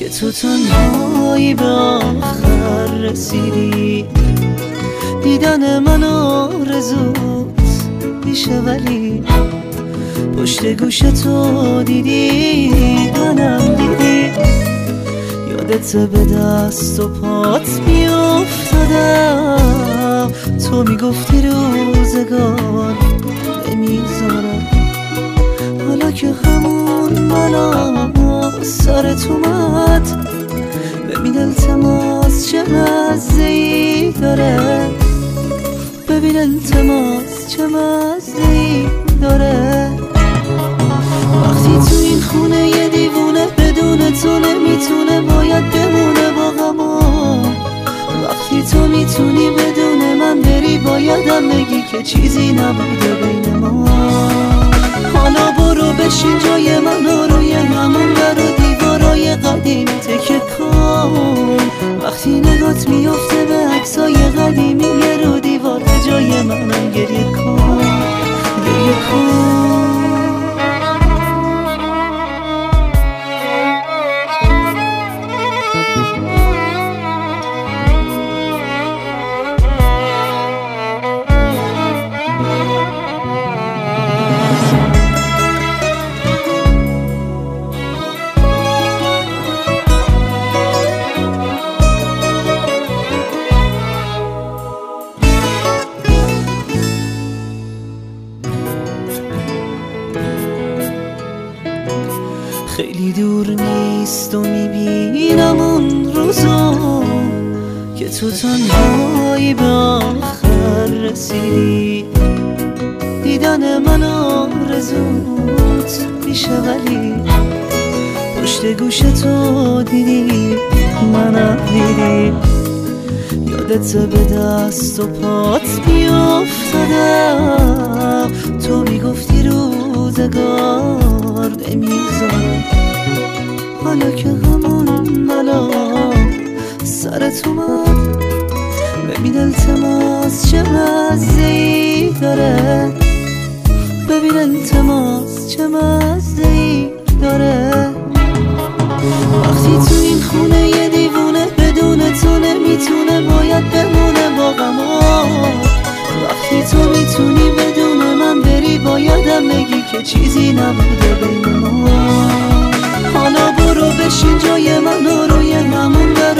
که تو تنهایی به آخر رسیدی. دیدن من آرزوت میشه ولی پشت گوش تو دیدی منم دیدی. یادت به دست و پات میافتادم، تو میگفتی روزگار نمیذارم. حالا که همون بلا سرت اومد، ببین التماس چه مزه‌ای داره، ببین التماس چه مزه‌ای داره. وقتی تو این خونه یه دیوونه بدون تو نمیتونه، باید بمونه با غما. وقتی تو میتونی بدون من بری، بایدم بگی که چیزی نبوده بین ما. حالا برو بشین جای من و روی همون در و دیوارای قدیمی تکه کن. وقتی نگات میفته به عکسای قدیمی رو دیوار، به جای منم گریه کن، گریه کن. خیلی دور نیست و میبینم اون روزو که تو تنهایی به آخر رسیدی. دیدن من آرزوت میشه ولی پشت گوش تو دیدی منم دیدی. یادت به دست و پات میافتادم، تو میگفتی روزگار نمیذارم. حالا که همون بلا سرت اومد، ببین التماس چه مزه‌ای داره، ببین التماس چه مزه‌ای داره. وقتی تو این خونه یه دیوونه بدون تو نمیتونه، باید بمونه با غما. وقتی تو میتونی بدون من بری، بایدم بگی که چیزی نبوده بین ما. حالا برو بشین جای من و روی همون در